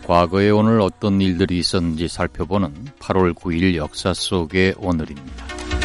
과거에 오늘 어떤 일들이 있었는지 살펴보는 8월 9일 역사 속의 오늘입니다.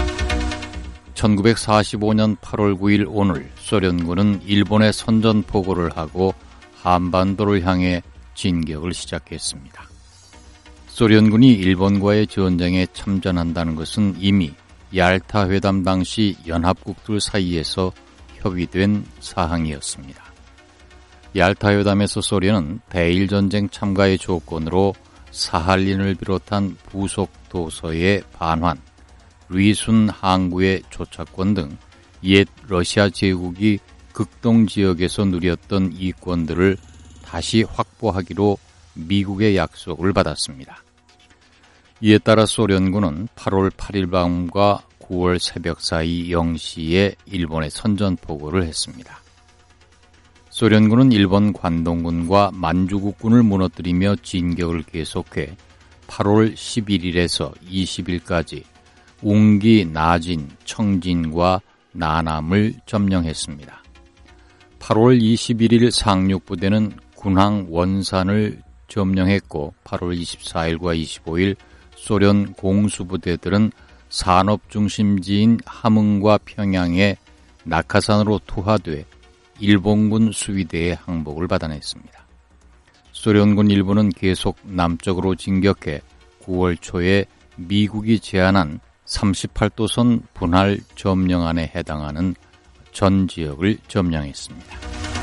1945년 8월 9일 오늘 소련군은 일본에 선전포고를 하고 한반도를 향해 진격을 시작했습니다. 소련군이 일본과의 전쟁에 참전한다는 것은 이미 얄타 회담 당시 연합국들 사이에서 협의된 사항이었습니다. 얄타 회담에서 소련은 대일전쟁 참가의 조건으로 사할린을 비롯한 부속 도서의 반환, 리순 항구의 조차권 등 옛 러시아 제국이 극동 지역에서 누렸던 이권들을 다시 확보하기로 미국의 약속을 받았습니다. 이에 따라 소련군은 8월 8일 밤과 9월 새벽 사이 0시에 일본에 선전포고를 했습니다. 소련군은 일본 관동군과 만주국군을 무너뜨리며 진격을 계속해 8월 11일에서 20일까지 웅기, 나진, 청진과 나남을 점령했습니다. 8월 21일 상륙부대는 군항 원산을 점령했고 8월 24일과 25일 소련 공수부대들은 산업중심지인 함흥과 평양의 낙하산으로 투하돼 일본군 수비대의 항복을 받아냈습니다. 소련군 일부는 계속 남쪽으로 진격해 9월 초에 미국이 제안한 38도선 분할 점령안에 해당하는 전 지역을 점령했습니다.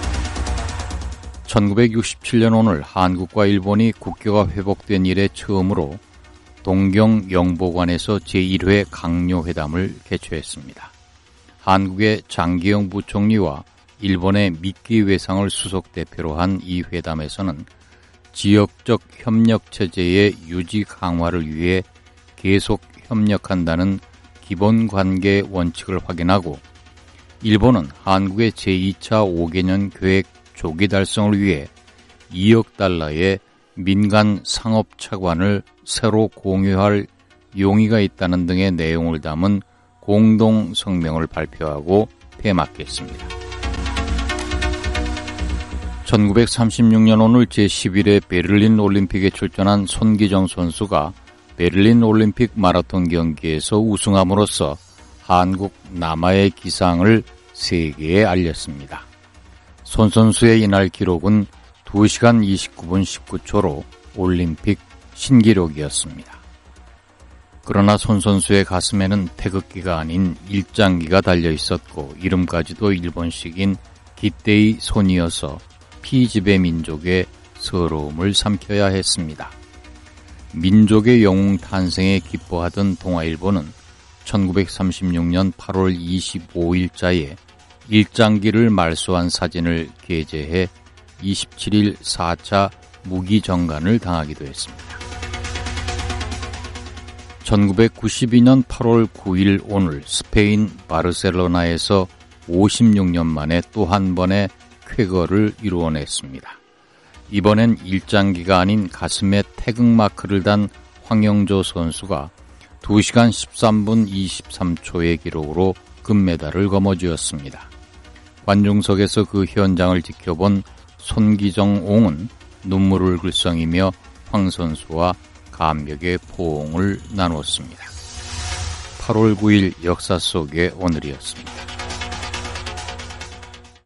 1967년 오늘 한국과 일본이 국교가 회복된 이래 처음으로 동경 영보관에서 제1회 강요회담을 개최했습니다. 한국의 장기영 부총리와 일본의 미키 외상을 수석 대표로 한 이 회담에서는 지역적 협력 체제의 유지 강화를 위해 계속 협력한다는 기본 관계 원칙을 확인하고 일본은 한국의 제2차 5개년 계획 조기 달성을 위해 2억 달러의 민간 상업 차관을 새로 공유할 용의가 있다는 등의 내용을 담은 공동 성명을 발표하고 폐막했습니다. 1936년 오늘 제11회 베를린 올림픽에 출전한 손기정 선수가 베를린 올림픽 마라톤 경기에서 우승함으로써 한국 남아의 기상을 세계에 알렸습니다. 손 선수의 이날 기록은 2시간 29분 19초로 올림픽 신기록이었습니다. 그러나 손 선수의 가슴에는 태극기가 아닌 일장기가 달려 있었고 이름까지도 일본식인 기떼의 손이어서 피지배 민족의 서러움을 삼켜야 했습니다. 민족의 영웅 탄생에 기뻐하던 동아일보는 1936년 8월 25일자에 일장기를 말소한 사진을 게재해 27일 4차 무기정간을 당하기도 했습니다. 1992년 8월 9일 오늘 스페인 바르셀로나에서 56년 만에 또 한 번의 쾌거를 이루어냈습니다. 이번엔 일장기가 아닌 가슴에 태극마크를 단 황영조 선수가 2시간 13분 23초의 기록으로 금메달을 거머쥐었습니다. 관중석에서 그 현장을 지켜본 손기정옹은 눈물을 글썽이며 황 선수와 감격의 포옹을 나누었습니다. 8월 9일 역사 속의 오늘이었습니다.